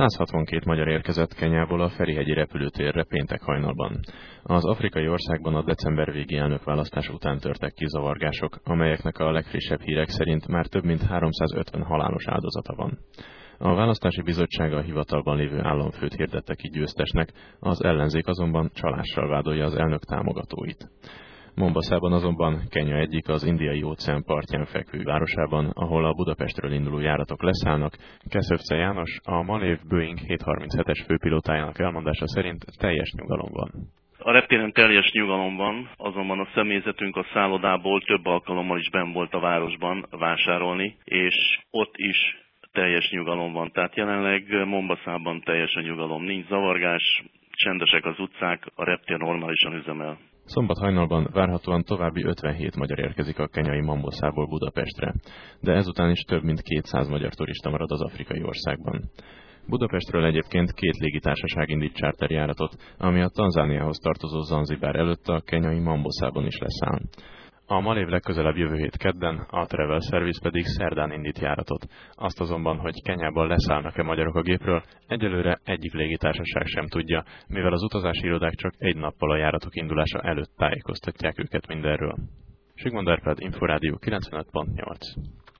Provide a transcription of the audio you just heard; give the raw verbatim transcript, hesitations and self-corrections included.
száz hatvankét magyar érkezett Kenyából a Ferihegyi repülőtérre péntek hajnalban. Az afrikai országban a december végi elnökválasztás után törtek ki zavargások, amelyeknek a legfrissebb hírek szerint már több mint háromszázötven halálos áldozata van. A választási bizottság a hivatalban lévő államfőt hirdette ki győztesnek, az ellenzék azonban csalással vádolja az elnök támogatóit. Mombaszában azonban Kenya egyik az Indiai-óceán partján fekvő városában, ahol a Budapestről induló járatok leszállnak, Keszöpce János, a malév Boeing hétszázharminchetes főpilótájának elmondása szerint teljes nyugalom van. A reptéren teljes nyugalom van, azonban a személyzetünk a szállodából több alkalommal is benn volt a városban vásárolni, és ott is teljes nyugalom van. Tehát jelenleg Mombaszában teljes a nyugalom, nincs zavargás, csendesek az utcák, a reptér normálisan üzemel. Szombat hajnalban várhatóan további ötvenhét magyar érkezik a kenyai Mombaszából Budapestre, de ezután is több mint kétszáz magyar turista marad az afrikai országban. Budapestről egyébként két légitársaság indít charterjáratot, ami a Tanzániához tartozó Zanzibár előtt a kenyai Mombaszában is leszáll. A malév legközelebb jövő hét kedden, a Travel Service pedig szerdán indít járatot. Azt azonban, hogy Kenyában leszállnak-e magyarok a gépről, egyelőre egyik légitársaság sem tudja, mivel az utazási irodák csak egy nappal a járatok indulása előtt tájékoztatják őket mindenről. Sigmond Árpád, Inforádió kilencvenöt pont nyolc.